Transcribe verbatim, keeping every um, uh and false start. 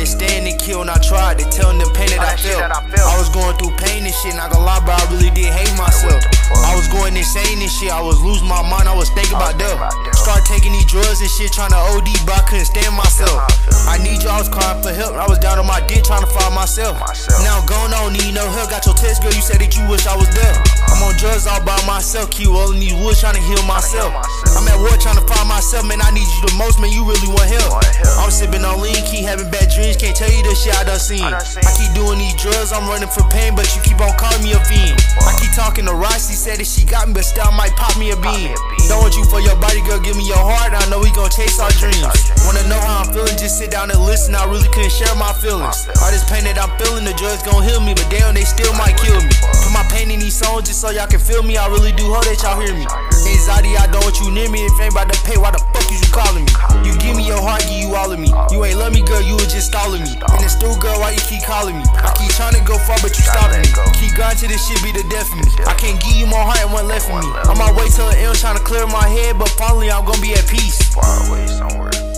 understand and kill when I tried to tell them the pain that I felt. I was going through pain and shit, not gonna lie, but I really did hate myself. I was going insane and shit, I was losing my mind, I was thinking about death. Start taking these drugs and shit, trying to O D, but I couldn't stand myself. I need you, I was crying for help, I was down on my dick trying to find myself. Now I'm gone, I don't need no help. Got your test, girl, you said that you wish I was there. I'm on drugs all by myself, keep rolling these woods trying to heal myself. I'm at war trying to find myself, man, I need you the most, man, you really want help. I'm sipping on lean, keep having bad dreams, can't tell you the shit I done seen. I keep doing these drugs, I'm running for pain, but you keep on calling me a fiend. I keep talking to Roxy, said that she got me, but still I might pop me a bean. Don't want you for your body, girl, give me your heart, I know we gon' chase our dreams. Wanna know how I'm feeling, just sit down and listen, I really couldn't share my feelings. All this pain that I'm feeling, the drugs gon' heal me, but damn, they still might kill me. Put my pain in these songs just so y'all can feel me, I really do hope that y'all hear me. Anxiety, I don't want you near me, if ain't about to pay, why the fuck is you calling me? You give me your heart, give you all of me. You ain't love me, girl, you was just stalling me. And it's still, girl, why you keep calling me? I keep trying to go far, but you stopping me. Keep going till this shit be the death of me. I can't give you more heart and one left for me. On my way to the end, trying to clear my head, but finally I'm gonna be at peace. Far away somewhere.